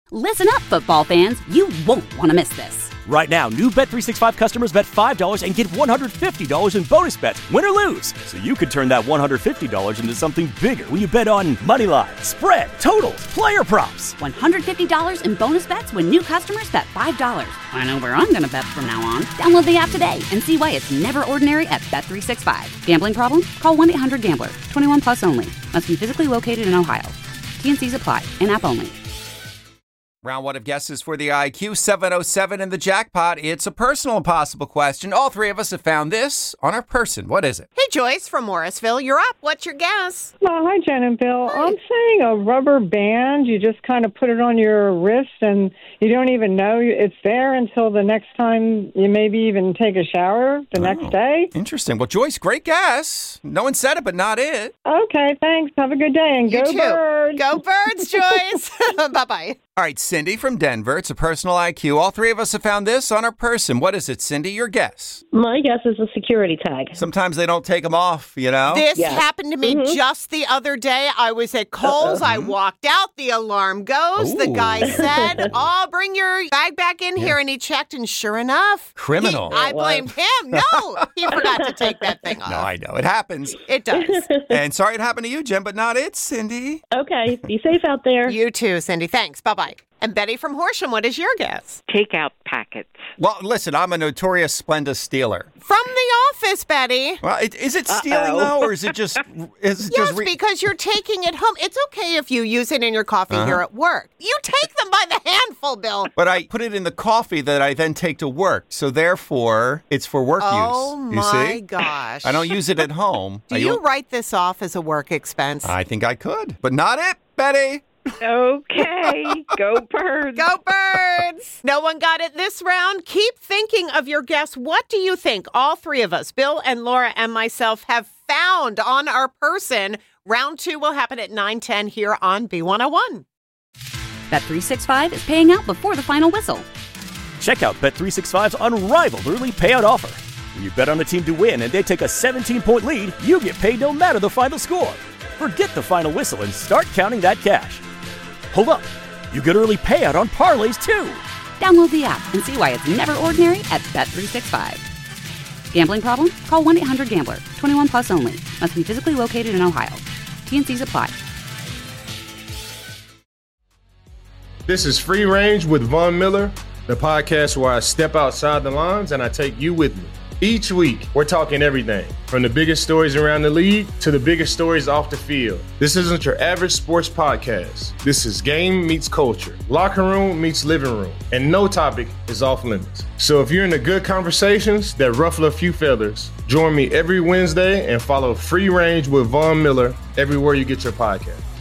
Listen up, football fans. You won't want to miss this. Right now, new Bet365 customers bet $5 and get $150 in bonus bets, win or lose. So you could turn that $150 into something bigger when you bet on money line, spread, totals, player props. $150 in bonus bets when new customers bet $5. I know where I'm going to bet from now on. Download the app today and see why it's never ordinary at Bet365. Gambling problem? Call 1-800-GAMBLER. 21 plus only. Must be physically located in Ohio. T&Cs apply. In-app only. Round one of guesses for the IQ 707 in the jackpot. It's a personal impossible question. All three of us have found this on our person. What is it? Hey, Joyce from Morrisville. You're up. What's your guess? Oh, hi, Jen and Bill. Hi. I'm saying a rubber band. You just kind of put it on your wrist, and you don't even know it's there until the next time you maybe even take a shower the next day. Interesting. Well, Joyce, great guess. No one said it, but not it. Okay, thanks. Have a good day, and You go too. Birds. Go Birds, Joyce. Bye-bye. All right, Cindy from Denver. It's a personal IQ. All three of us have found this on our person. What is it, Cindy? Your guess. My guess is a security tag. Sometimes they don't take them off, you know? This Yes. happened to me just the other day. I was at Kohl's. I walked out. The alarm goes. The guy said, "Oh, bring your bag back in here." And he checked, and sure enough, Criminal. I blamed him. No, he forgot to take that thing off. No, I know. It happens. It does. And sorry it happened to you, Jen, but not it, Cindy. Okay, be safe out there. You too, Cindy. Thanks. Bye-bye. And Betty from Horsham, what is your guess? Takeout packets. Well, listen, I'm a notorious Splenda stealer. From the office, Betty. Well, is it stealing, though, or is it just... Yes, because you're taking it home. It's okay if you use it in your coffee here at work. You take them by the handful, Bill. But I put it in the coffee that I then take to work. So therefore, it's for work Oh, use. You my see? gosh. I don't use it at home. Do you write this off as a work expense? I think I could, but not it, Betty. Okay, go Birds. Go Birds! No one got it this round. Keep thinking of your guess. What do you think all three of us, Bill and Laura and myself, have found on our person? Round two will happen at 9:10 here on B101. Bet365 is paying out before the final whistle. Check out Bet365's unrivaled early payout offer. When you bet on a team to win and they take a 17-point lead, you get paid no matter the final score. Forget the final whistle and start counting that cash. Hold up. You get early payout on parlays, too. Download the app and see why it's never ordinary at Bet365. Gambling problem? Call 1-800-GAMBLER. 21 plus only. Must be physically located in Ohio. T&Cs apply. This is Free Range with Von Miller, the podcast where I step outside the lines and I take you with me. Each week, we're talking everything, from the biggest stories around the league to the biggest stories off the field. This isn't your average sports podcast. This is game meets culture, locker room meets living room, and no topic is off limits. So if you're into good conversations that ruffle a few feathers, join me every Wednesday and follow Free Range with Von Miller everywhere you get your podcast.